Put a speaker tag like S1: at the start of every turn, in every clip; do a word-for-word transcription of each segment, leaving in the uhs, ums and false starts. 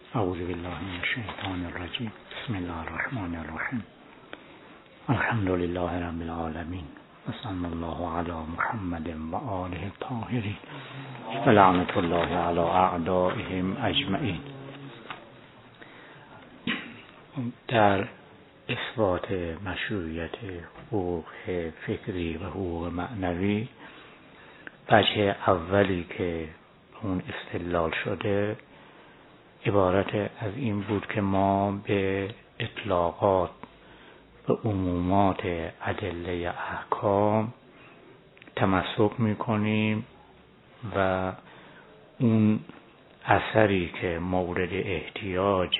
S1: اعوذ بالله من الشیطان الرجیم. بسم الله الرحمن الرحیم. الحمد لله رب العالمین و صلی الله علی محمد و آله الطاهرین و لعنت الله علی اعدائهم اجمعین. در اثبات مشروعیت حقوق فکری و حقوق معنوی، وجه اولی که اون استدلال شده عبارت از این بود که ما به اطلاقات و عمومات ادله احکام تمسک میکنیم و اون اثری که مورد احتیاج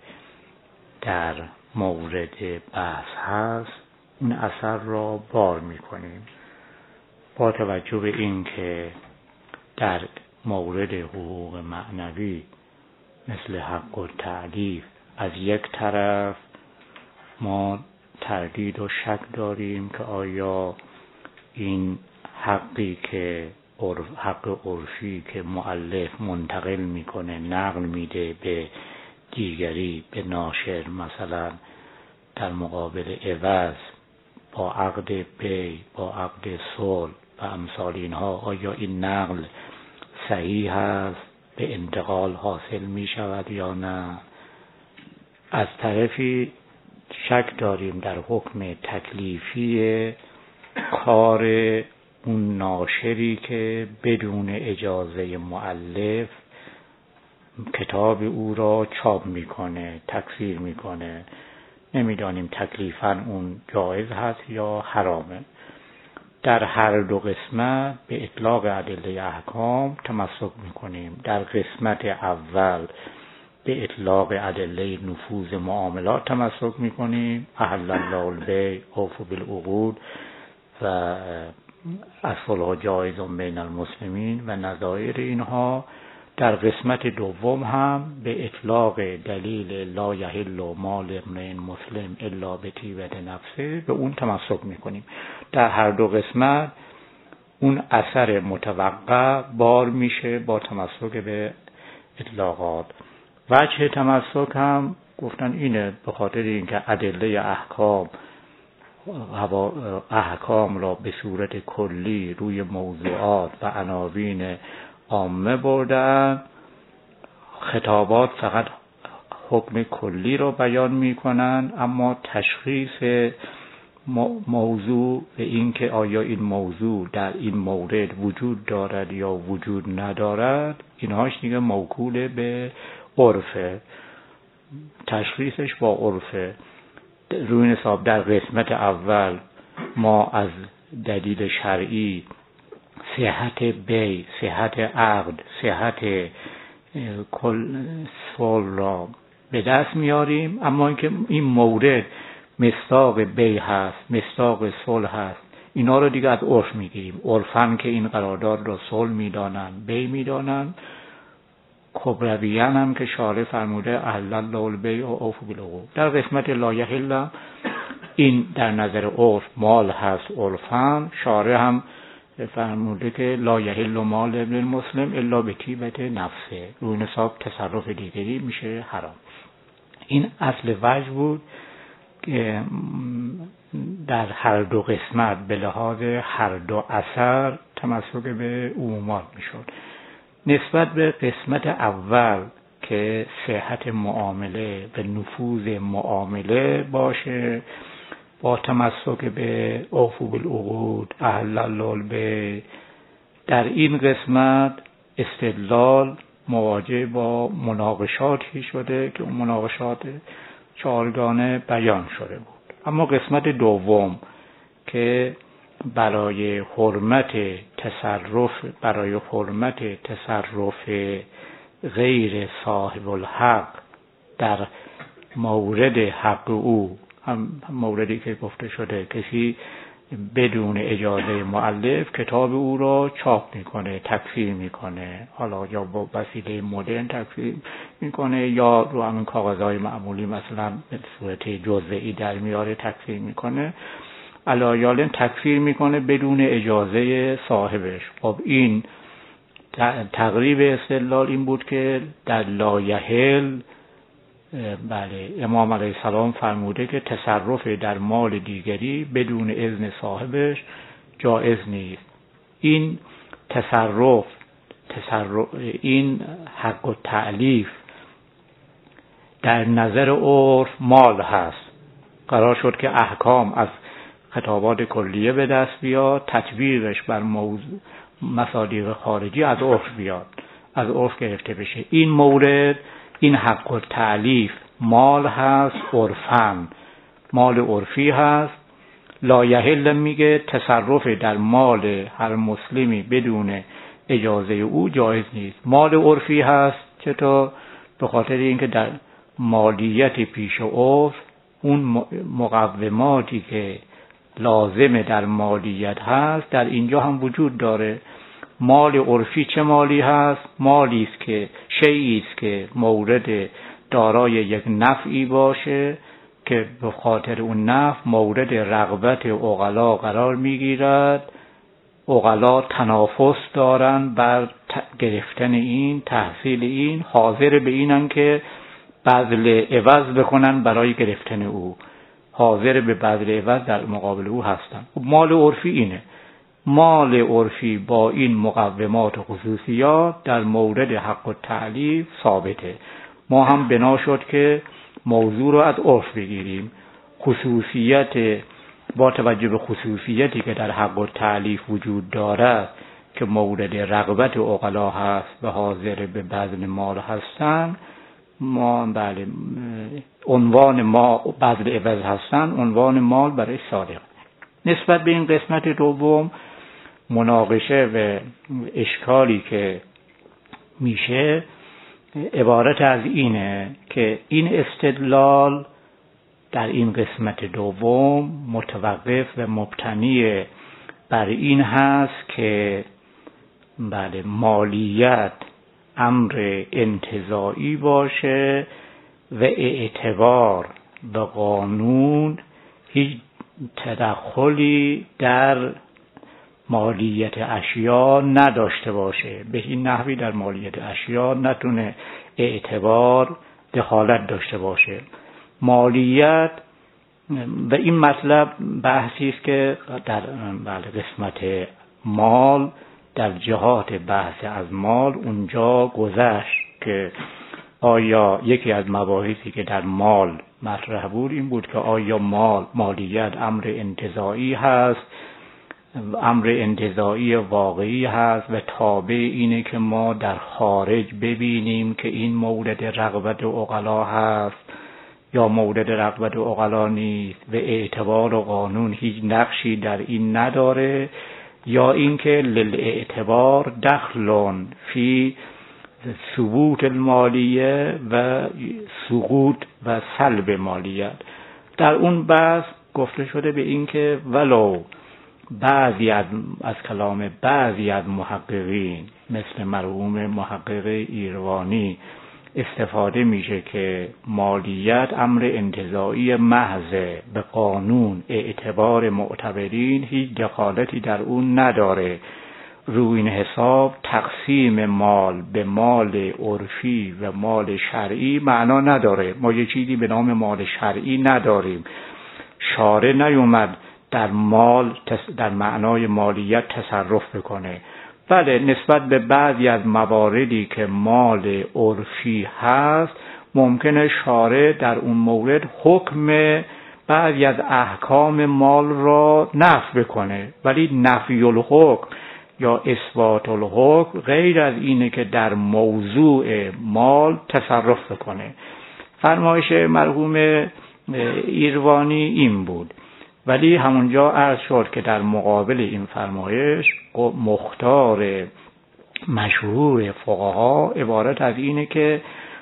S1: در مورد بحث هست اون اثر را بار میکنیم، با توجه به این که در مورد حقوق معنوی مثل حق و تعلیف از یک طرف ما تردید و شک داریم که آیا این حقی که حق عرفی که مؤلف منتقل میکنه، نقل میده به دیگری، به ناشر، مثلا در مقابل عوض با عقد بی، با عقد صلح و امثال اینها، آیا این نقل صحیح هست، به انتقال حاصل می شود یا نه؟ از طرفی شک داریم در حکم تکلیفی کار اون ناشری که بدون اجازه مؤلف کتاب او را چاپ میکنه، تکثیر میکنه. نمیدانیم تکلیفاً اون جایز هست یا حرامه. در هر دو قسمت به اطلاق ادله احکام تمسک میکنیم. در قسمت اول به اطلاق ادله نفوذ معاملات تمسک میکنیم، احل الله البیع اوفوا بالعقود و الصلح جایز بین المسلمین و نظایر اینها. در قسمت دوم هم به اطلاق دلیل لا یحل مال امرئ مسلم الا بطیبة نفسه به اون تمسک میکنیم. در هر دو قسمت اون اثر متوقع بار میشه با تمسک به اطلاقات. وجه تمسک هم گفتن اینه، به خاطر اینکه ادله احکام احکام را به صورت کلی روی موضوعات و عناوین عامه بردن، خطابات فقط حکم کلی را بیان میکنن، اما تشخیص موضوع به این که آیا این موضوع در این مورد وجود دارد یا وجود ندارد، اینهاش دیگه موکول به عرفه، تشخیصش با عرفه. روی حساب در قسمت اول ما از دلیل شرعی صحت بی، صحت عقد، صحت کل صلح را به دست میاریم، اما اینکه این مورد مصداق بی هست، مصداق صلح هست، اینا رو دیگه از عرف میگیریم. عرفاً که این قرارداد را صلح میدانن، بی میدانن. کبرویان هم که شارع فرموده احل الله البیع اوفوا بالعقود. در قسمت لا یحل این در نظر عرف مال هست، عرفاً شارع هم فرموده که لا یحل مال ابن المسلم الا بطیبة نفسه، روی حساب تصرف دیگری میشه حرام. این اصل وجه بود که در هر دو قسمت به لحاظ هر دو اثر تمسک به عمومات میشد. نسبت به قسمت اول که صحت معامله و نفوذ معامله باشه، با تمسک به اوفوا بالعقود احل الله البیع، در این قسمت استدلال مواجه با مناقشاتی شده که اون مناقشات چهارگانه بیان شده بود. اما قسمت دوم که برای حرمت تصرف برای حرمت تصرف غیر صاحب الحق در مورد حق او، هم موردی که گفته شده کسی بدون اجازه مؤلف کتاب او را چاپ میکنه، تکثیر میکنه، حالا یا با وسیله مدرن تکثیر میکنه یا رو همین کاغذهای معمولی مثلا به صورت جزئی در میاره تکثیر میکنه، علایالن تکثیر میکنه بدون اجازه صاحبش. خب این تقریب استدلال این بود که در لا یحل بله امام علیه السلام فرموده که تصرف در مال دیگری بدون اذن صاحبش جایز نیست. این تصرف تصرف این حق و تألیف در نظر عرف مال هست. قرار شد که احکام از خطابات کلیه به دست بیاد، تطبیقش بر موضوع مصادیق خارجی از عرف بیاد، از عرف گرفته بشه. این مورد، این حق و تألیف مال هست، عرفاً مال عرفی هست. لا یحل میگه تصرف در مال هر مسلمی بدون اجازه او جایز نیست. مال عرفی هست چطور؟ به خاطر اینکه در مالیت پیش عرف اون مقوماتی که لازم در مالیت هست در اینجا هم وجود داره. مال عرفی چه مالی هست؟ مالی است که شیئی است که مورد دارای یک نفعی باشه که به خاطر اون نفع مورد رغبت عقلا قرار میگیرد. عقلا تنافس دارن بر گرفتن این، تحصیل این، حاضر به اینن که بذل عوض بکنن برای گرفتن او، حاضر به بذل عوض در مقابل او هستن. مال عرفی اینه. مال عرفی با این مقومات و خصوصیات در مورد حق و تألیف ثابته. ما هم بنا شد که موضوع رو از عرف بگیریم. خصوصیت با توجه به خصوصیتی که در حق و تألیف وجود دارد که مورد رغبت عقلا هست و حاضر به بذل مال هستن، ما بله عنوان ما بذل عوض هستن، عنوان مال برای صادق. نسبت به این قسمت دوم مناقشه و اشکالی که میشه عبارت از اینه که این استدلال در این قسمت دوم متوقف و مبتنی بر این هست که بله مالیت امر انتزاعی باشه و اعتبار و قانون هیچ تدخلی در مالیت اشیا نداشته باشه. به این نحوی در مالیت اشیا نتونه اعتبار دخالت داشته باشه. مالیت و این مطلب بحثی است که در بله قسمت مال در جهات بحث از مال اونجا گذشت که آیا یکی از مباحثی که در مال مطرح بود این بود که آیا مال مالیت امر انتزاعی هست، امر انتزاعی واقعی هست و تابع اینه که ما در خارج ببینیم که این مورد رغبت عقلا هست یا مورد رغبت عقلا نیست و اعتبار و قانون هیچ نقشی در این نداره، یا اینکه للاعتبار دخلون فی ثبوت المالیه و سقوط و سلب مالیت. در اون بحث گفته شده به این که ولو بعضی از, از کلام بعضی از محققین مثل مرحوم محقق ایروانی استفاده میشه که مالیت امر انتزاعی محض به قانون اعتبار معتبرین هیچ دخالتی در اون نداره. روی این حساب تقسیم مال به مال عرفی و مال شرعی معنا نداره. ما یه چیزی به نام مال شرعی نداریم. شارع نیومد در مال در معنای مالیت تصرف بکنه. بله نسبت به بعضی از مواردی که مال عرفی هست ممکنه شارع در اون مورد حکم بعضی از احکام مال را نفی بکنه، ولی نفی الحکم یا اثبات الحکم غیر از اینه که در موضوع مال تصرف بکنه. فرمایش مرحوم ایروانی این بود، ولی همونجا عرض شد که در مقابل این فرمایش مختار مشهور فقها عبارت از اینه که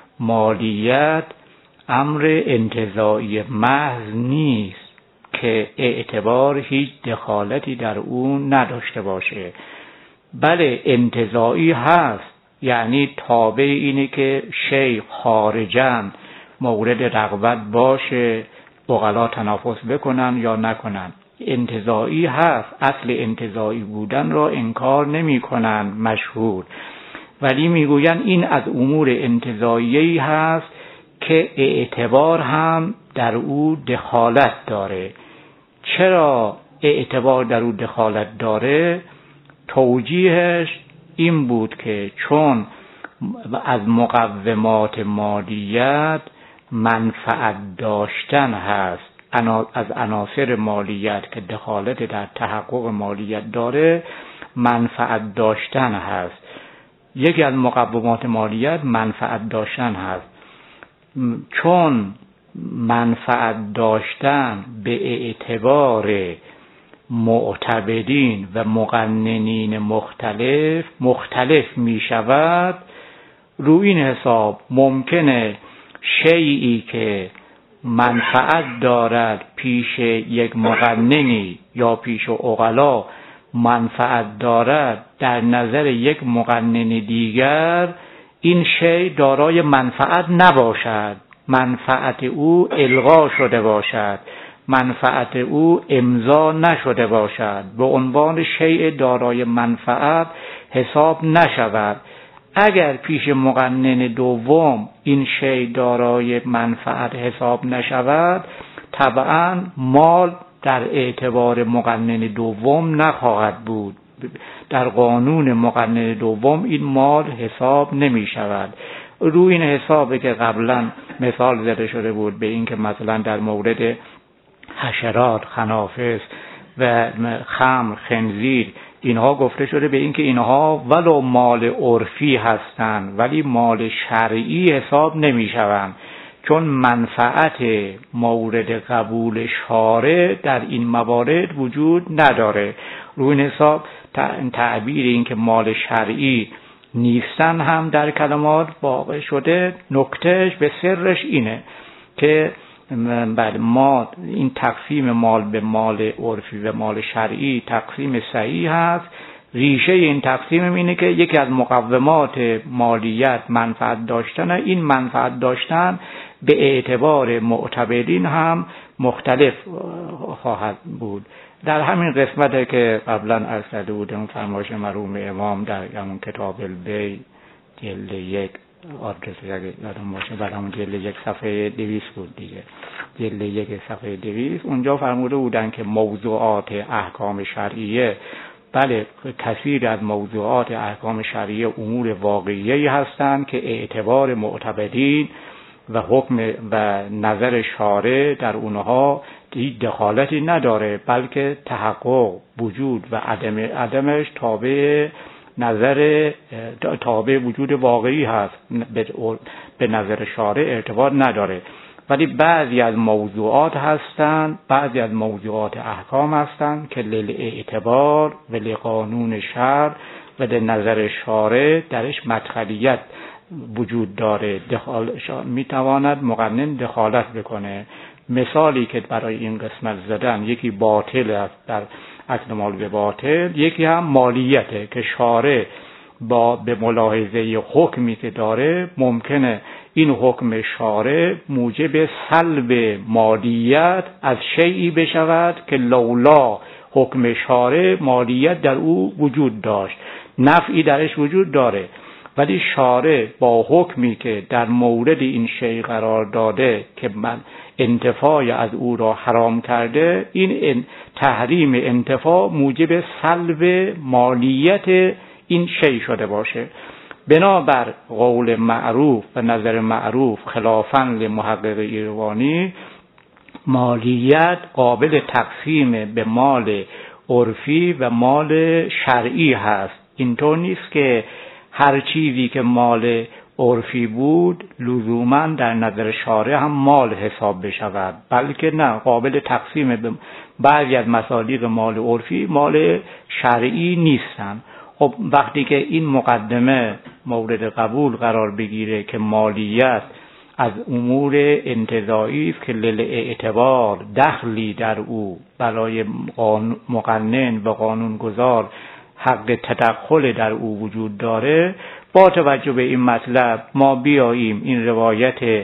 S1: مالیت امر انتزاعی محض نیست که اعتبار هیچ دخالتی در اون نداشته باشه. بله انتزاعی هست، یعنی تابع اینه که شیء خارجاً مورد رغبت باشه، عقلا تنافس بکنن یا نکنن. انتزاعی هست، اصل انتزاعی بودن را انکار نمی کنن مشهور، ولی میگوین این از امور انتزاعی هست که اعتبار هم در او دخالت داره. چرا اعتبار در او دخالت داره؟ توجیهش این بود که چون از مقومات مالیت منفعت داشتن هست، از عناصر مالیت که دخالت در تحقق مالیت داره منفعت داشتن هست. یکی از مقومات مالیت منفعت داشتن هست. چون منفعت داشتن به اعتبار معتبرین و مقننین مختلف مختلف می شود، رو این حساب ممکنه شیئی که منفعت دارد پیش یک مقننی یا پیش عقلا منفعت دارد، در نظر یک مقنن دیگر این شی دارای منفعت نباشد، منفعت او الغا شده باشد، منفعت او امضا نشده باشد، به عنوان شیء دارای منفعت حساب نشود. اگر پیش مقنن دوم این شی دارای منفعت حساب نشود، طبعا مال در اعتبار مقنن دوم نخواهد بود. در قانون مقنن دوم این مال حساب نمی شود. روی این حسابه که قبلا مثال زده شده بود به این که مثلا در مورد حشرات، خنافس و خمر، خنزیر، اینها گفته شده به این که اینها ولو مال عرفی هستند ولی مال شرعی حساب نمی شوند، چون منفعت مورد قبول شارع در این موارد وجود نداره. روی این حساب تعبیر این که مال شرعی نیستن هم در کلمات واقع شده. نکتهش به سرش اینه که بعد ما این تقسیم مال به مال عرفی و مال شرعی تقسیم صحیح هست. ریشه این تقسیم اینه که یکی از مقومات مالیت منفعت داشتن، این منفعت داشتن به اعتبار معتبرین هم مختلف خواهد بود. در همین قسمت که قبلا عرض کرده بودم فرمایش مرحوم امام در همون کتاب البیع جلد یک آدرس اگه یادم باشه بعد همون جلد یک صفحه دویست بود دیگه، جلد یک صفحه دویست، اونجا فرموده بودن که موضوعات احکام شرعیه، بله کثیر از موضوعات احکام شرعیه امور واقعیه‌ای هستند که اعتبار معتبرین و حکم و نظر شارع در اونها هیچ دخالتی نداره، بلکه تحقق وجود و عدم عدمش تابع نظر تابع وجود واقعی هست، به نظر شارع ارتباط نداره. ولی بعضی از موضوعات هستند، بعضی از موضوعات احکام هستند که للاعتبار و لقانون شرع و به نظر شارع درش مدخلیت وجود داره، دخال میتواند مقنن دخالت بکنه. مثالی که برای این قسمت زدن، یکی باطل است در اکل مال به باطل، یکی هم مالیته که شارع با به ملاحظه حکمی که داره ممکنه این حکم شارع موجب سلب مالیت از شیئی بشود که لولا حکم شارع مالیت در او وجود داشت، نفعی درش وجود داره، ولی شارع با حکمی که در مورد این شیء قرار داده که من انتفاع از او را حرام کرده، این تحریم انتفاع موجب سلب مالیت این شیء شده باشه. بنابر قول معروف و نظر معروف خلافاً لمحقق ایروانی، مالیت قابل تقسیم به مال عرفی و مال شرعی هست. اینطور نیست که هر چیزی که مال عرفی بود لزوماً در نظر شارع هم مال حساب بشود، بلکه نه، قابل تقسیم به بعضی از مصادیق مال عرفی مال شرعی نیستن. خب وقتی که این مقدمه مورد قبول قرار بگیره که مالیت از امور انتزاعی است که للاعتبار دخلی در او برای مقنن و قانونگذار حق تدخل در او وجود داره، با توجه به این مطلب ما بیاییم این روایت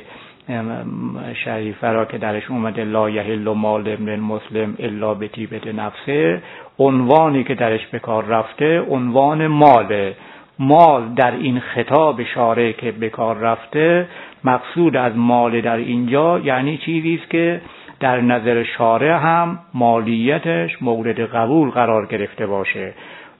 S1: شریفه را که درش اومده لا یحل مال امرئ مسلم الا بطیبة نفسه، عنوانی که درش به کار رفته عنوان ماله. مال در این خطاب شارع که به کار رفته، مقصود از مال در اینجا یعنی چیزی است که در نظر شارع هم مالیتش مورد قبول قرار گرفته باشه.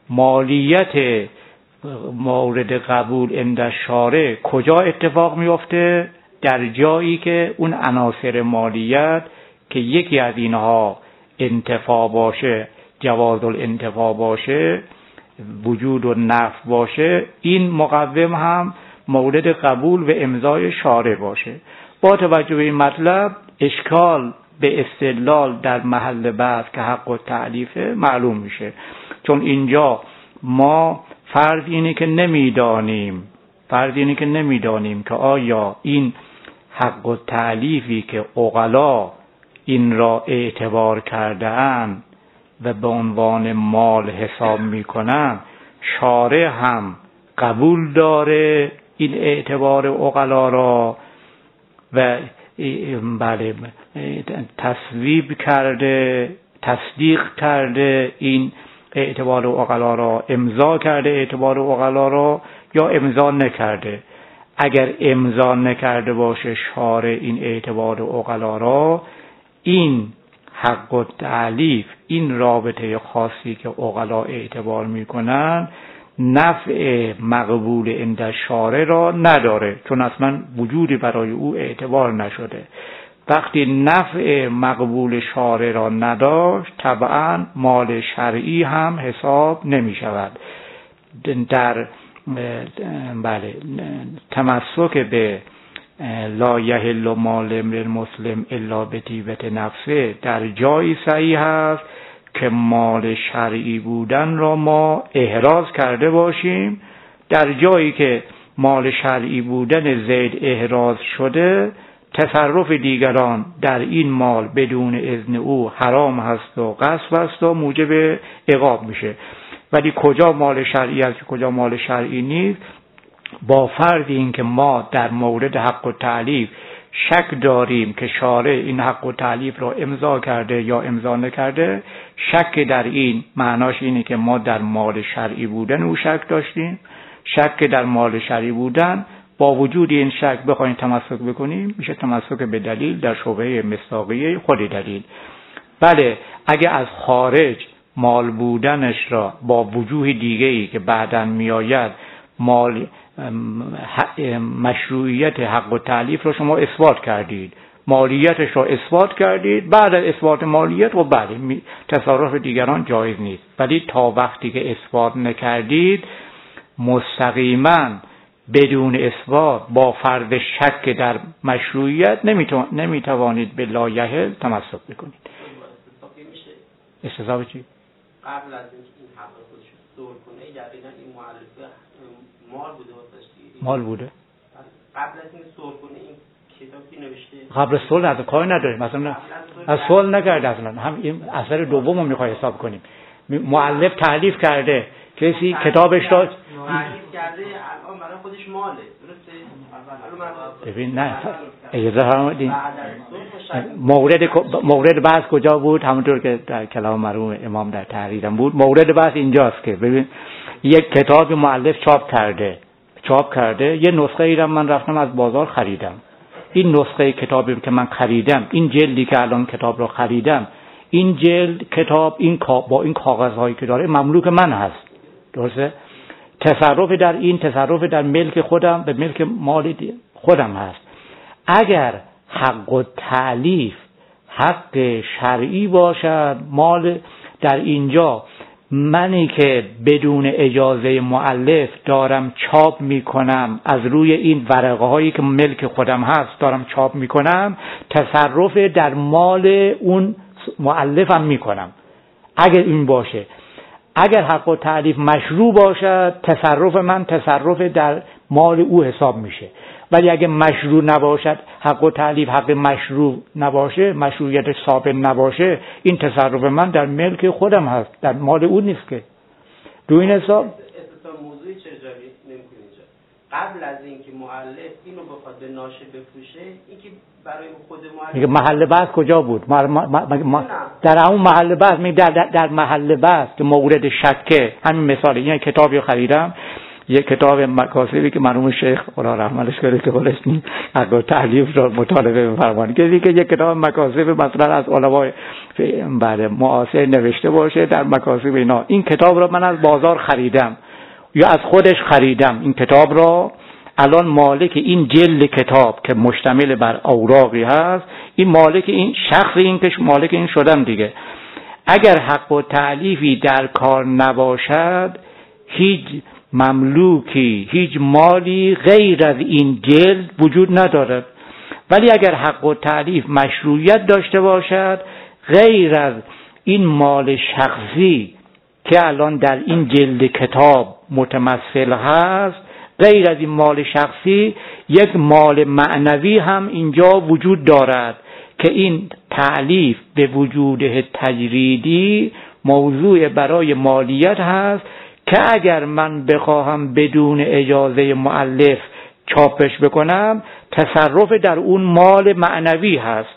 S1: مالیت مورد قبول عند شارع کجا اتفاق میفته؟ در جایی که اون عناصر مالیت که یکی از اینها انتفاع باشه، جواز الانتفاع باشه، وجود و نفع باشه، این مقوم هم مورد قبول و امضای شارع باشه. با توجه به این مطلب اشکال به استدلال در محل بحث که حق التألیف معلوم میشه، چون اینجا ما فرض اینه که نمیدانیم فرض اینه که نمیدانیم که آیا این حق التألیفی که عقلا این را اعتبار کرده اند و به عنوان مال حساب میکنن، شارع هم قبول داره این اعتبار عقلا را و بله تصویب کرده، تصدیق کرده این اعتبار عقلا را، امضا کرده اعتبار عقلا را، یا امضا نکرده. اگر امضا نکرده باشه شارع این اعتبار عقلا را، این حق التألیف، این رابطه خاصی که عقلا اعتبار میکنن، نفع مقبول عند شارع را نداره، چون اصلا وجودی برای او اعتبار نشده. وقتی نفع مقبول شارع را نداشت، طبعا مال شرعی هم حساب نمی شود. در بله تمسک به لا یحل مال امرئ مسلم الا بطیبة نفسه در جایی صحیح است که مال شرعی بودن را ما احراز کرده باشیم. در جایی که مال شرعی بودن زید احراز شده، تصرف دیگران در این مال بدون اذن او حرام هست و غصب است و موجب عقاب میشه. ولی کجا مال شرعی است کجا مال شرعی نیست، با فرض این که ما در مورد حق التألیف شک داریم که شارع این حق التألیف را امضا کرده یا امضا نکرده، شک در این معناش اینه که ما در مال شرعی بودن او شک داشتیم. شک در مال شرعی بودن، با وجود این شک بخوایم تمسک بکنیم، میشه تمسک به دلیل در شبهه مصداقیه خود دلیل. بله اگه از خارج مال بودنش را با وجوه دیگه‌ای که بعداً میآید مال مشروعیت حق التألیف را شما اثبات کردید، مالیتش را اثبات کردید، بعد از اثبات مالیت و بعد تصرف دیگران جایز نیست. ولی تا وقتی که اثبات نکردید، مستقیما بدون اثبات با فرض شک در مشروعیت نمیتوانید به لا یحل تمسک بکنید. استصحاب چی؟
S2: قبل از اینکه این حق خودش رو دور کنه یقینا این مؤلفه مال بوده واسه
S1: مال بوده.
S2: قبل از اینکه سور کنه این کتابی نوشته.
S1: قبل از سول از کاری نداریم، مثلا از سول نکرده، اصلا هم این اثر دومو میخوای حساب کنیم. مؤلف تالیف کرده، کسی کتابش را
S2: تالیف کرده الان برای خودش ماله، درسته؟
S1: ببین نه اجازه فرمایید، مورد مورد بحث کجا بود؟ همونطور که در کلام مرحوم امام در تحریرم بود، مورد بحث اینجاست که ببین یک کتاب مؤلف چاپ کرده چاپ کرده یه نسخه ای را من رفتم از بازار خریدم. این نسخه کتابی که من خریدم، این جلدی که الان کتاب رو خریدم، این جلد کتاب این با این کاغذهایی که داره مملوک من هست، درسته؟ تصرف در این تصرف در ملک خودم به ملک مال خودم هست. اگر حق التألیف حق شرعی باشد، مال در اینجا منی که بدون اجازه مؤلف دارم چاپ میکنم، از روی این ورقه هایی که ملک خودم هست دارم چاپ میکنم، تصرف در مال اون مؤلفم میکنم. اگر این باشه، اگر حق التألیف مشروع باشد، تصرف من تصرف در مال او حساب میشه. ولی اگه مشروع نباشد، حق التألیف حق مشروع نباشه، مشروعیت ثابت نباشه، این تصرف من در ملک خودم هست، در مال او نیست. که دو این حساب
S2: استثنا موضوعی چه جایی نمی‌کنه اینجا. قبل از اینکه مؤلف اینو بخواد به ناشر بفروشه، اینکه برای خود مؤلف
S1: میگه محل بحث کجا بود؟ ما ما ما ما در اون محل بحث می در, در, در محل بحث که مورد شکه، همین مثال، یعنی کتابی خریدم یک کتاب مکاسبی که مرحوم شیخ خدا رحمتش کنه که خودش حق تألیف را مطالبه می‌فرمایند که دیگه یک کتاب مکاسب مثلا از علمای بعد معاصر نوشته باشه در مکاسب اینا، این کتاب را من از بازار خریدم یا از خودش خریدم، این کتاب را الان مالک این جلد کتاب که مشتمل بر اوراقی هست، این مالک این شخص این که مالک این شدم دیگه. اگر حق و تألیفی در کار نباشد، هیچ مملوکی، هیچ مالی غیر از این جلد وجود ندارد. ولی اگر حق و تألیف مشروعیت داشته باشد، غیر از این مال شخصی که الان در این جلد کتاب متمثل هست، غیر از این مال شخصی یک مال معنوی هم اینجا وجود دارد که این تألیف به وجود تجریدی موضوع برای مالیت هست که اگر من بخواهم بدون اجازه مؤلف چاپش بکنم، تصرف در اون مال معنوی هست،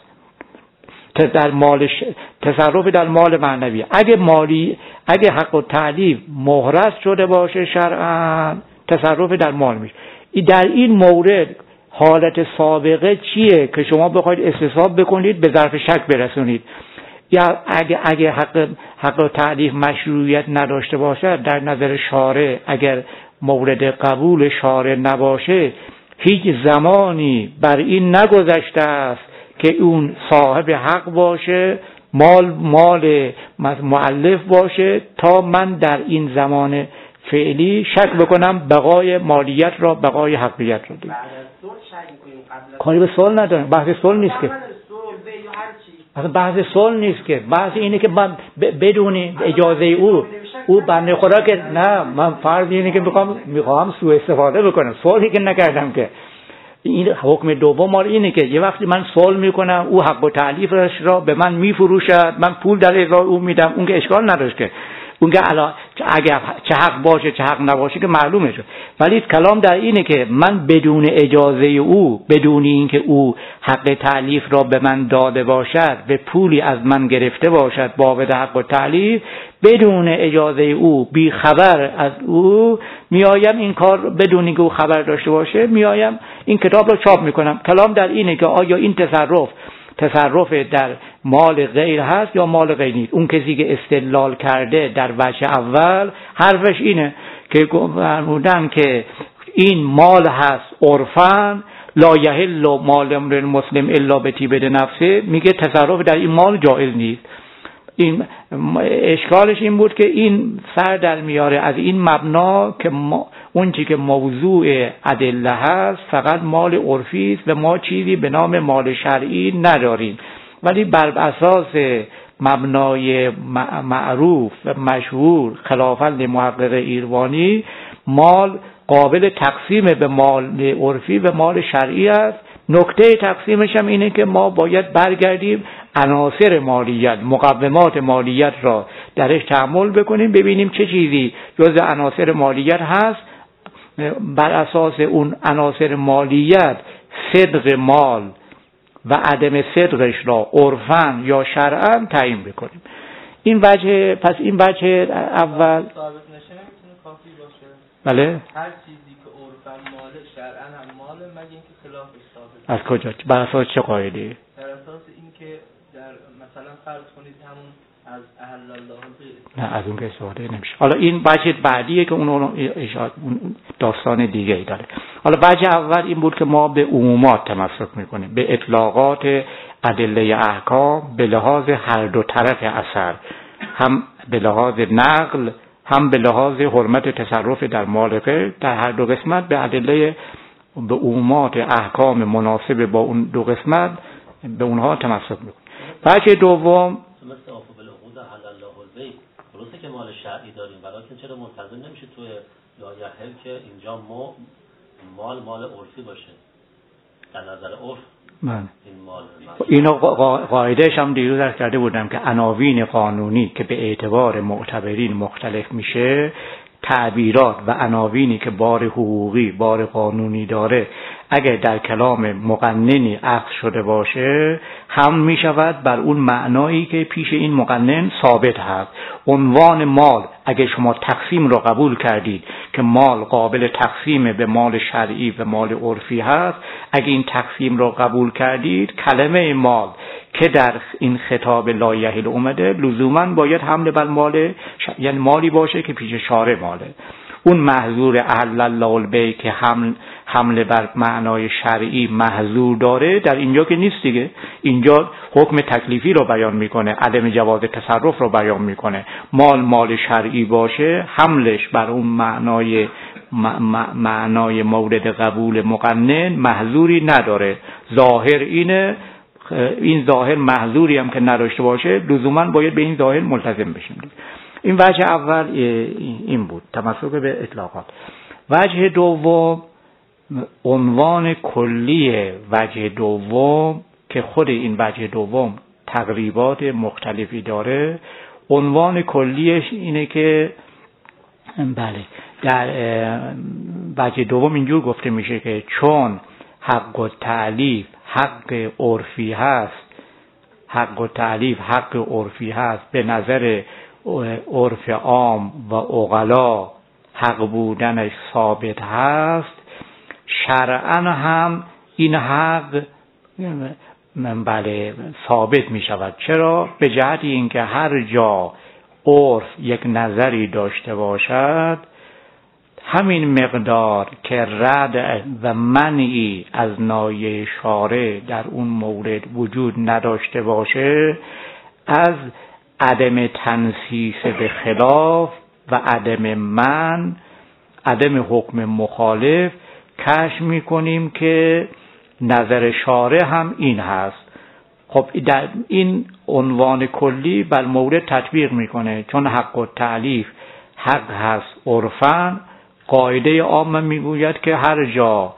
S1: در مال ش... تصرف در مال معنوی. اگه مالی اگه حق و تألیف مهرس شده باشه شرعاً، تصرف در مال میشه. در این مورد حالت سابقه چیه که شما بخواید استصحاب بکنید به ظرف شک برسونید؟ یا اگه اگه حق حق و تألیف مشروعیت نداشته باشد، در نظر شارع اگر مورد قبول شارع نباشه، هیچ زمانی بر این نگذشته است که اون صاحب حق باشه، مال مال مؤلف باشه، تا من در این زمان فعلی شک بکنم بقای مالیت را، بقای حقیقت را. دیگه کاری به صلح ندارم، بحث صلح نیست که، اصلا بحث صلح نیست که، بحث اینه که من بدون اجازه او او بنده خدا که نه، من فرض اینه که میخوام میخوام سوء استفاده بکنم، صلحی که نکردم که. این حکم دوم مال اینه که یه وقتی من صلح میکنم، او حق و تألیفش را به من میفروشد، من پول در ازای او میدم، اون که اشکال نداشت که، اون که الا اگر چه حق باشه چه حق نباشه که معلومه شد. ولی کلام در اینه که من بدون اجازه او، بدون اینکه او حق تألیف را به من داده باشد و پولی از من گرفته باشد بابت حق و تألیف، بدون اجازه او، بی خبر از او میایم این کار، بدون اینکه او خبر داشته باشه میایم این کتاب را چاپ میکنم. کلام در اینه که آیا این تصرف تصرف در مال غیر هست یا مال غیر نیست. اون کسی که استدلال کرده در وجه اول حرفش اینه که فرمودن که این مال هست عرفاً، لا یحل مال امرئ مسلم الا بطیبة نفسه، میگه تصرف در این مال جایز نیست. این اشکالش این بود که این سر در میاره از این مبنا که اون چی که موضوع ادله هست فقط مال عرفی است و ما چیزی به نام مال شرعی نداریم. ولی بر اساس مبنای معروف و مشهور خلافت محقق ایروانی، مال قابل تقسیم به مال عرفی و مال شرعی است. نکته تقسیمش هم اینه که ما باید برگردیم عناصر مالیت، مقومات مالیت را درش تأمل بکنیم، ببینیم چه چیزی جز عناصر مالیت هست، بر اساس اون عناصر مالیت صدق مال و عدم صدقش را عرفاً یا شرعاً تعیین بکنیم. این وجه، پس این وجه اول
S3: ثابت نشه نمیتونه کافی باشه.
S1: بله،
S3: هر چیزی که عرفاً ماله شرعاً هم ماله، مگه اینکه خلافش ثابت.
S1: از کجا؟ بر اساس چه قاعده؟
S3: بر اساس اینکه در مثلا فرض کنید همون از اهل الله غیر،
S1: نه از اون که استفاده نمیشه. حالا این وجه بعدیه که اون داستان دیگه ای داره. حالا وجه اول این بود که ما به عمومات تمسک میکنیم، به اطلاقات ادله احکام به لحاظ هر دو طرف اثر، هم به لحاظ نقل هم به لحاظ حرمت تصرف در مال غیر، در هر دو قسمت به ادله به عمومات احکام مناسب با اون دو قسمت به اونها تمسک میکنیم. وجه دوم
S4: مثل آفو بالعقود حل الله البیع، درسته که مال شرعی داریم، ولیکن چرا منتظر نمیشه توی لایحه که اینجا ما مال مال عرفی باشه در نظر عرف؟
S1: من
S4: این مال
S1: اینو قاعدهش هم دیروز درس کرده بودم که عناوین قانونی که به اعتبار معتبرین مختلف میشه، تعبیرات و عناوینی که بار حقوقی بار قانونی داره، اگر در کلام مقننی اخذ شده باشه هم می شود بر اون معنایی که پیش این مقنن ثابت هست. عنوان مال اگر شما تقسیم را قبول کردید که مال قابل تقسیم به مال شرعی و مال عرفی هست، اگه این تقسیم را قبول کردید، کلمه مال که در این خطاب لایحه اومده لزوما باید حمل بر مال ش... یعنی مالی باشه که پیش شارع ماله. اون محظور احل الله البیع که حمل حمله بر معنای شرعی محظور داره در اینجا که نیست دیگه. اینجا حکم تکلیفی رو بیان میکنه، عدم جواز تصرف رو بیان میکنه. مال مال شرعی باشه، حملش بر اون معنای معنای مورد قبول مقنن محظوری نداره. ظاهر اینه، این ظاهر محظوری هم که نداشته باشه لزوما باید به این ظاهر ملتزم بشیم. این وجه اول این بود، تمسک به اطلاقات. وجه دوم عنوان کلی وجه دوم که خود این وجه دوم تقریبات مختلفی داره. عنوان کلیش اینه که بله در وجه دوم اینجور گفته میشه که چون حق التألیف حق عرفی هست، حق التألیف حق عرفی هست، به نظر عرف عام و عقلا حق بودنش ثابت هست، شرعاً هم این حق بله ثابت می شود. چرا؟ به جهت اینکه هر جا عرف یک نظری داشته باشد، همین مقدار که رد و منعی از نایه شارع در اون مورد وجود نداشته باشه، از عدم تنسیس به خلاف و عدم من، عدم حکم مخالف کشف میکنیم که نظر شارع هم این هست. خب در این عنوان کلی بر مورد تطبیق میکنه، چون حق التألیف حق هست عرفاً، قاعده عامه میگوید که هر جا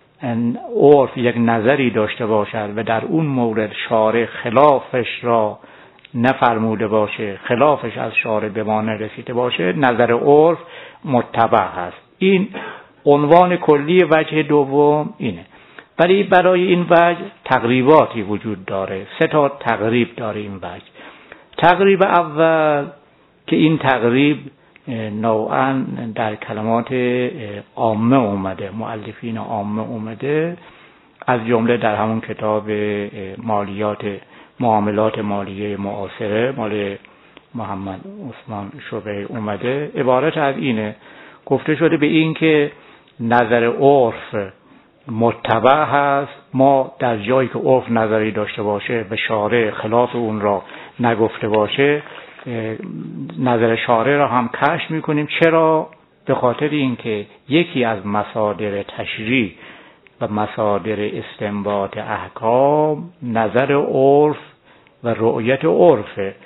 S1: عرف یک نظری داشته باشد و در اون مورد شارع خلافش را نفرموده باشه، خلافش از شارع به ما نرسیده باشه، نظر عرف متبع هست. این عنوان کلی وجه دوم اینه. ولی برای این وجه تقریباتی وجود داره، سه تا تقریب داره این وجه. تقریب اول که این تقریب نوعاً در کلمات عامه اومده، مؤلفین عامه اومده، از جمله در همون کتاب مالیات معاملات مالیه معاصره مال محمد عثمان شبیه اومده. عبارت از اینه، گفته شده به این که نظر عرف متبع هست، ما در جایی که عرف نظری داشته باشه و شارع خلاف اون را نگفته باشه، نظر شارع را هم کشف میکنیم. چرا؟ به خاطر اینکه یکی از مصادر تشریع و مصادر استنباط احکام نظر عرف و رؤیت عرفه.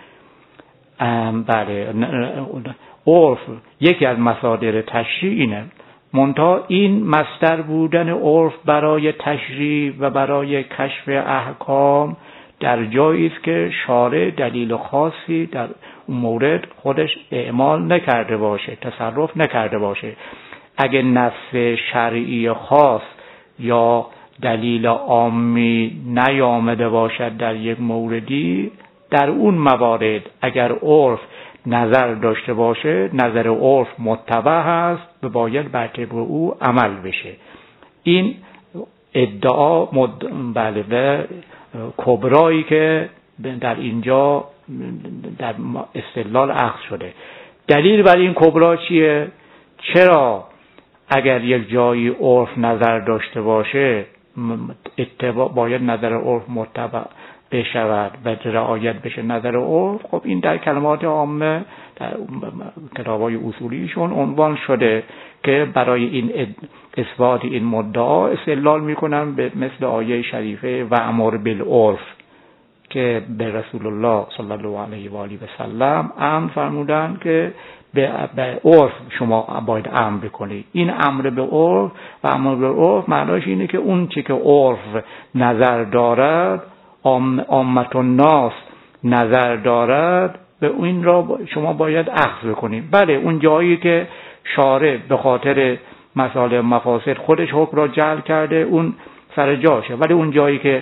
S1: بله، عرف یکی از مصادر تشریع اینه، منتها این مصدر بودن عرف برای تشریع و برای کشف احکام در جایی است که شارع دلیل خاصی در اون مورد خودش اعمال نکرده باشه، تصرف نکرده باشه. اگه نص شرعی خاص یا دلیل عامی نیامده باشد در یک موردی، در اون موارد اگر عرف نظر داشته باشه، نظر عرف متبع هست و باید بر طبق او عمل بشه. این ادعا مد... بله و کبرایی که در اینجا در استدلال اخذ شده. دلیل بر این کبرا چیه؟ چرا اگر یک جایی عرف نظر داشته باشه اتباع باید نظر عرف متبع بشود و رعایت بشه نظر عرف؟ خب این در کلمات عامه در کتابای اصولیشون عنوان شده که برای این اثبات این مدعا استدلال میکنن به مثل آیه شریفه و امر بالعرف که به رسول الله صلی الله علیه و آله و سلم امر فرمودن که به عرف شما باید امر بکنید. این امر به عرف و امر به عرف معناش اینه که اون چی که عرف نظر دارد، عامت الناس نظر دارد، به این را شما باید اخذ کنید. بله، اون جایی که شارع به خاطر مسائل مفاسد خودش حکم را جعل کرده اون سر جاشه، ولی اون جایی که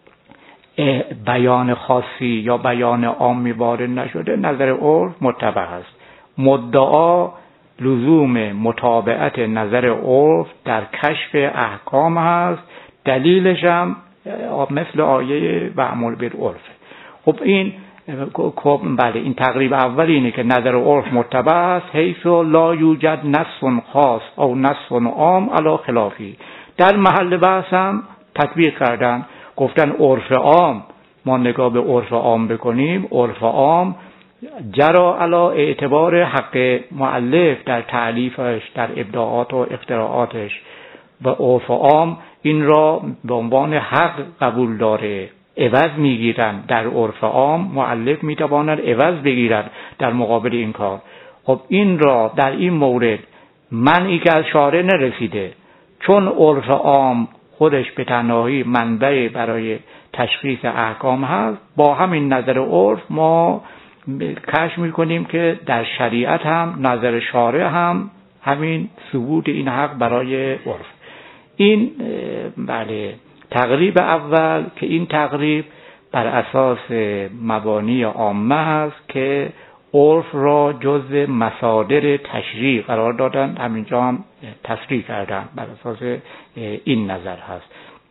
S1: بیان خاصی یا بیان عامی وارد نشده نظر عرف متبع است. مدعا لزوم متابعت نظر عرف در کشف احکام هست. دلیلش هم مثل آیه وأمر بالعرف. خب این بله این تقریب اول اینه که نظر عرف متبع است حیث لا یوجد نص خاص او نص عام علی خلافی. در محل بحث هم تطبیق کردن، گفتن عرف عام، ما نگاه به عرف عام بکنیم، عرف عام جرا علی اعتبار حق مؤلف در تألیفش، در ابداعات و اختراعاتش، و عرف عام این را به عنوان حق قبول داره، عوض میگیرن. در عرف عام مؤلف میتواند عوض بگیرد در مقابل این کار. خب این را در این مورد منعی که از شارع نرسیده، چون عرف عام خودش به تنهایی منبع برای تشخیص احکام هست، با همین نظر عرف ما کشف میکنیم که در شریعت هم نظر شارع هم همین ثبوت این حق برای عرف. این بله تقریب اول که این تقریب بر اساس مبانی عامه هست که عرف را جزء مصادر تشریع قرار دادن، همینجا هم تصریح کردن بر اساس این نظر هست.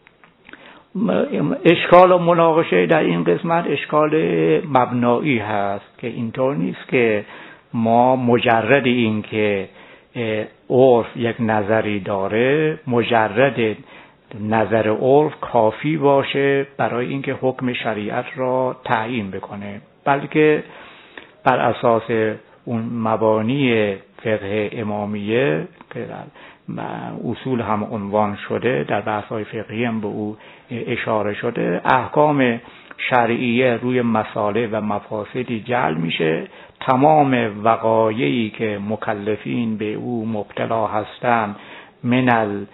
S1: اشکال و مناقشه در این قسمت اشکال مبنایی هست که اینطور نیست که ما مجرد این که عرف یک نظری داره، مجرد نظر عرف کافی باشه برای اینکه حکم شریعت را تعیین بکنه، بلکه بر اساس اون مبانی فقه امامیه که اصول هم عنوان شده، در بحث‌های فقهی هم به او اشاره شده، احکام شرعیه روی مصالح و مفاسدی جعل میشه. تمام وقایعی که مکلفین به او مبتلا هستند من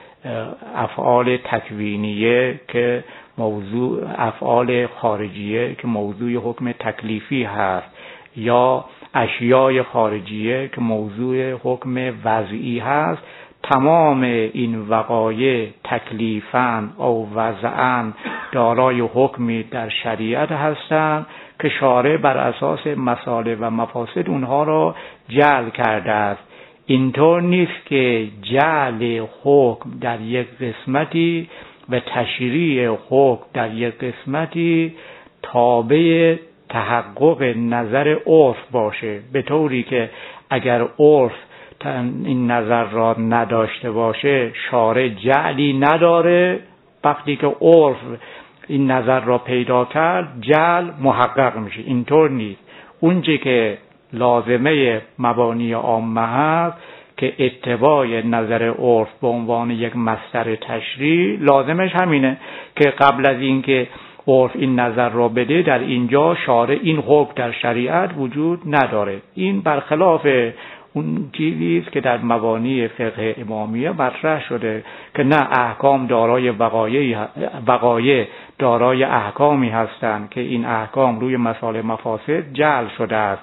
S1: الافعال تکوینیه که موضوع افعال خارجیه که موضوع حکم تکلیفی هست، یا اشیای خارجیه که موضوع حکم وضعی هست، تمام این وقایع تکلیفاً او وضعاً دارای حکمی در شریعت هستند که شارع بر اساس مصالح و مفاسد اونها را جعل کرده است. اینطور نیست که جعل حکم در یک قسمتی و تشریع حکم در یک قسمتی تابع تحقق نظر عرف باشه، به طوری که اگر عرف این نظر را نداشته باشه شارع جعلی نداره، وقتی که عرف این نظر را پیدا کرد جعل محقق میشه. اینطور نیست. اونچه که لازمه مبانی عامه هست که اتباع نظر عرف به عنوان یک مصدر تشریع، لازمش همینه که قبل از اینکه عرف این نظر را بده در اینجا شارع این حکم در شریعت وجود نداره. این برخلاف اون چیزی است که در مبانی فقه امامیه مطرح شده که نه، احکام دارای وقایع وقایع دارای احکامی هستند که این احکام روی مصالح مفاسد جعل شده است.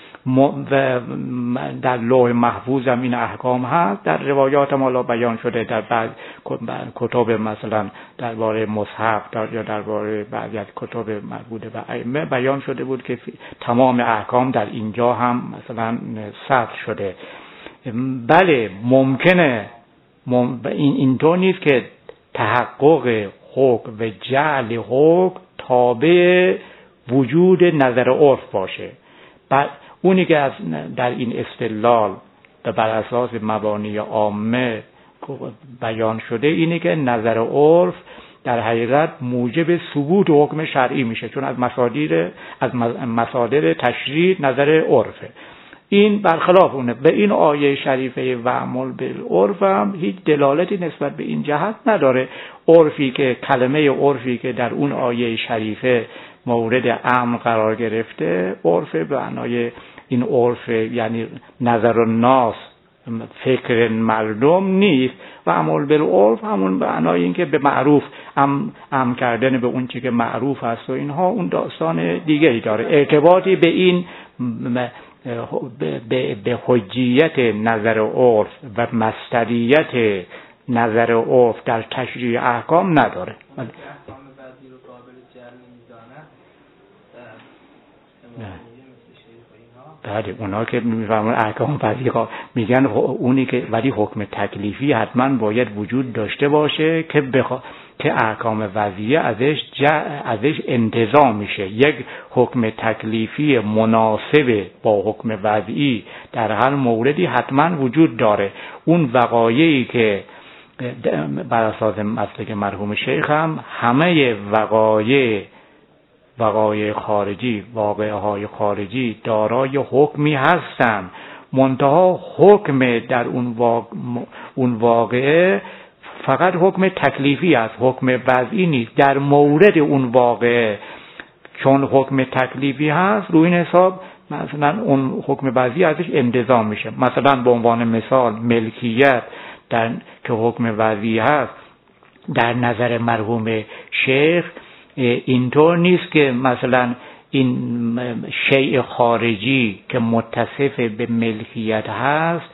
S1: و در لوح محفوظ هم این احکام هست، در روایات ما بیان شده، در بعض کتب مثلا درباره مصحف در یا درباره بعضی از کتب مربوط به ائمه بیان شده بود که تمام احکام در اینجا هم مثلا ثبت شده. بله ممکنه مم... این اینطور نیست که تحقق حکم و جعل حکم تابع وجود نظر عرف باشه. بعد اونی که در این استدلال و بر اساس مبانی عامه بیان شده اینه که نظر عرف در حقیقت موجب ثبوت حکم شرعی میشه، چون از مصادر از مصادر تشریع نظر عرفه. این برخلاف اونه. به این آیه شریفه وأمر بالعرف هم هیچ دلالتی نسبت به این جهت نداره. عرفی که کلمه عرفی که در اون آیه شریفه مورد امر قرار گرفته، عرف به معنای این عرف یعنی نظر الناس، فکر مردم نیست. و امر بالعرف همون به معنای این که به معروف ام ام کردن به اون چیزی که معروف است و اینها، اون داستان دیگری داره. ارتباطی به این به, به حجیت نظر عرف و مصدریت نظر عرف در تشریع احکام نداره.
S3: اینا؟
S1: بله اونا که میفهمن احکام وضعی میگن اونی که ولی حکم تکلیفی حتما باید وجود داشته باشه که بخوا... که احکام وضعیه ازش ج... ازش انتزاع میشه. یک حکم تکلیفی مناسب با حکم وضعی در هر موردی حتما وجود داره. اون وقایعی که بر اساس مسلک مرحوم شیخ هم همه وقایع وقایع خارجی واقعه های خارجی دارای حکمی هستند، منتها حکم در اون واقع اون واقعه فقط حکم تکلیفی است، حکم وضعی نیست. در مورد اون واقعه چون حکم تکلیفی هست روی این حساب مثلا اون حکم وضعی ازش انتزاع میشه. مثلا به عنوان مثال ملکیت در که حکم وضعی هست در نظر مرحوم شیخ اینطور نیست که مثلا این شیء خارجی که متصف به ملکیت هست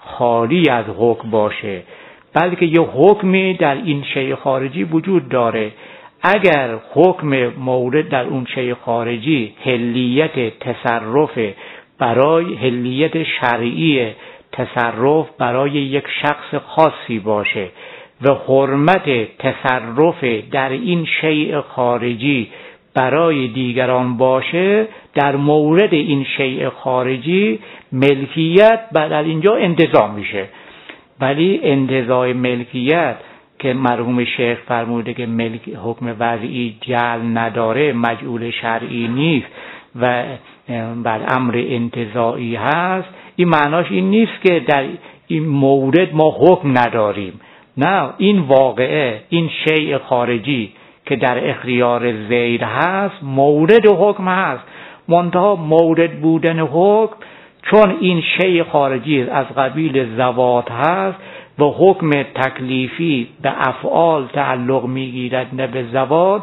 S1: خالی از حکم باشه، بلکه یه حکمی در این شیء خارجی وجود داره. اگر حکم مورد در اون شیء خارجی حلیت تصرف برای حلیت شرعی تصرف برای یک شخص خاصی باشه و حرمت تصرف در این شیء خارجی برای دیگران باشه، در مورد این شیء خارجی ملکیت در اینجا انتزاع میشه. ولی انتزاع ملکیت که مرحوم شیخ فرموده که ملک حکم وضعی جعل نداره، مجعول شرعی نیست و بر امر انتزاعی هست، این معناش این نیست که در این مورد ما حکم نداریم. نه، این واقعه، این شیء خارجی که در اختیار زید هست مورد حکم هست، منتها مورد بودن حکم چون این شیء خارجی از قبیل ذوات هست و حکم تکلیفی به افعال تعلق میگیرد نه به ذوات،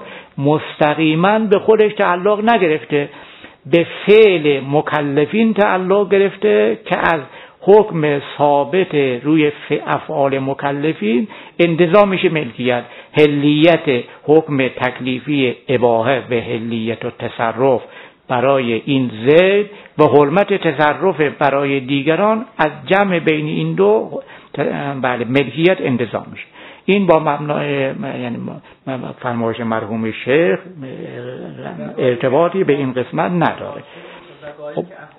S1: مستقیما به خودش تعلق نگرفته، به فعل مکلفین تعلق گرفته که از حکم ثابت روی افعال مکلفین انتزاع میشه ملکیت. حلیت حکم تکلیفی اباحه و حلیت و تصرف برای این زید و حرمت تصرف برای دیگران از جمع بین این دو بله ملکیت انتزاع میشه. این با مبنای یعنی فرمایش مرحوم شیخ ارتباطی به این قسمت نداره.
S3: خب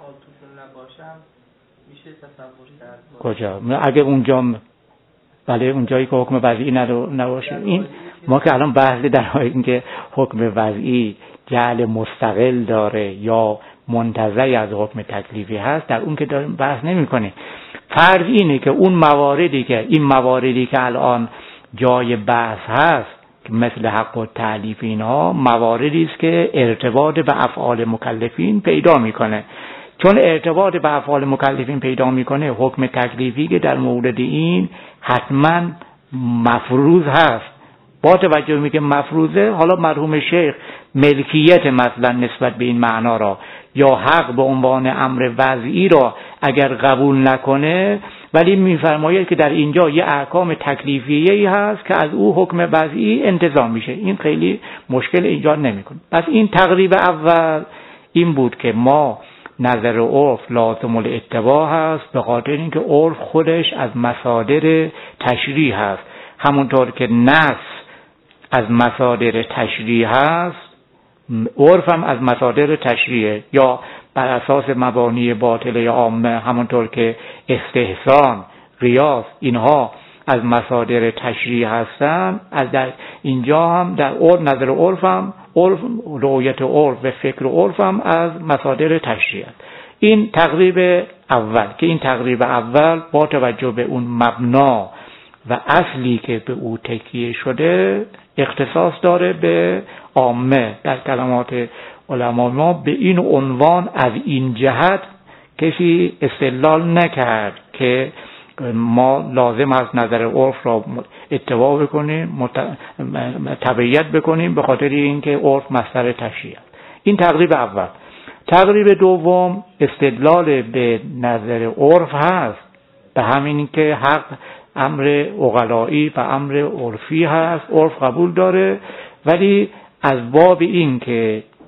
S3: میشه تصوری
S1: کجا؟ اگه اونجا بله اونجایی که حکم وضعی نباشه، این ما که الان بحث در این که حکم وضعی جعل مستقل داره یا منتزع از حکم تکلیفی هست، در اون که داریم بحث نمی کنیم. فرض اینه که اون مواردی که این مواردی که الان جای بحث هست مثل حق و تعلیف اینها مواردی است که ارتباط به افعال مکلفین پیدا میکنه. چون ارتباط به افعال مکلفین پیدا میکنه، حکم تکلیفی که در مورد این حتما مفروض هست. با توجه به که مفروضه، حالا مرحوم شیخ ملکیت مثلا نسبت به این معنا را یا حق به عنوان امر وضعی را اگر قبول نکنه، ولی میفرماید که در اینجا یه احکام تکلیفیه‌ای هست که از او حکم وضعی انتزاع میشه، این خیلی مشکل ایجاد نمیکنه. پس این تقریب اول این بود که ما نظر عرف لازم الاتباع هست، به خاطر اینکه عرف خودش از مصادر تشریع هست، همونطور که نص از مصادر تشریع هست، عرف هم از مصادر تشریع یا بر اساس مبانی باطله عامه، همونطور که استحسان، قیاس، اینها از مصادر تشریع هستن. از در اینجا هم در عرف نظر عرف هم عرف رؤیت عرف و فکر عرف هم از مصادر تشریع است. این تقریب اول که این تقریب اول با توجه به اون مبنا و اصلی که به او تکیه شده اختصاص داره به عامه. در کلمات علما ما به این عنوان از این جهت کسی استدلال نکرد که ما لازم از نظر عرف را اتباع بکنیم، تبعیت بکنیم، به خاطر اینکه عرف مصدر تشریع است. این تقریب اول. تقریب دوم استدلال به نظر عرف هست، به همین که حق امر عقلایی و امر عرفی هست، عرف قبول داره، ولی از باب این که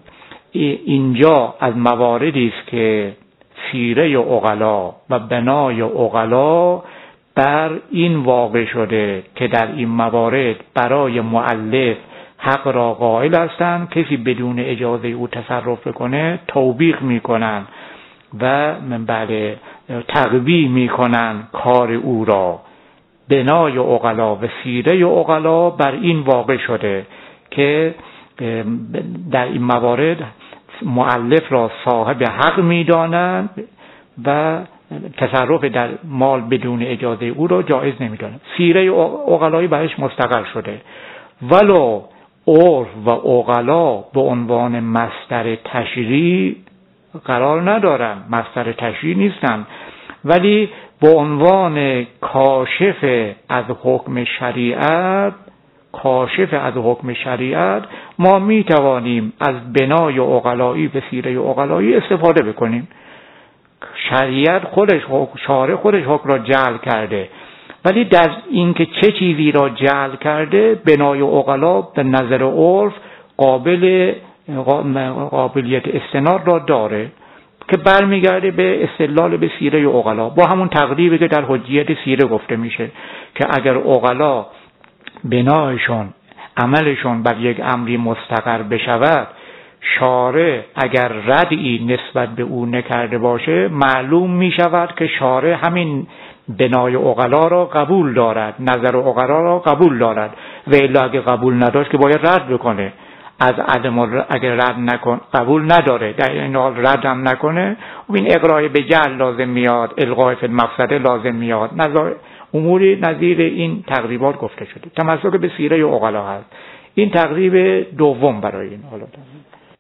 S1: اینجا از مواردی است که سیره عقلا و بنای عقلا بر این واقع شده که در این موارد برای مؤلف حق را قائل هستند، کسی بدون اجازه او تصرف بکنه توبیخ میکنن و بله تقویح میکنن کار او را. بنای عقلا و سیره عقلا بر این واقع شده که در این موارد مؤلف را صاحب حق میدانند و تصرف در مال بدون اجازه او را جایز نمیدانند. سیره عقلایی برش مستقر شده، ولو عرف و عقلا به عنوان مصدر تشریع قرار ندارن، مصدر تشریع نیستن، ولی به عنوان کاشف از حکم شریعت کاشف از حکم شریعت ما می توانیم از بنای عقلایی و سیره عقلایی استفاده بکنیم. شریعت خودش شارع خودش حکم را جعل کرده، ولی در اینکه چه چیزی را جعل کرده بنای عقلا به نظر عرف قابل قابلیت استناد را داره که برمیگرده به استدلال به سیره عقلا با همون تقریبی که در حجیت سیره گفته میشه که اگر عقلا بنایشون عملشون بر یک امری مستقر بشود، شارع اگر ردی نسبت به او نکرده باشه معلوم می شود که شارع همین بنای عقلا را قبول دارد، نظر عقلا را قبول دارد، و الا اگه قبول نداشت که باید رد بکنه. از عدم اگر رد نکن قبول نداره، در این حال رد هم نکنه و این اقرای به جهل لازم میاد، الغای فی المقصده لازم میاد، نظر اموری نظیر این تقریبات گفته شده. تمسک به سیره عقلا هست. این تقریب دوم برای این حالات.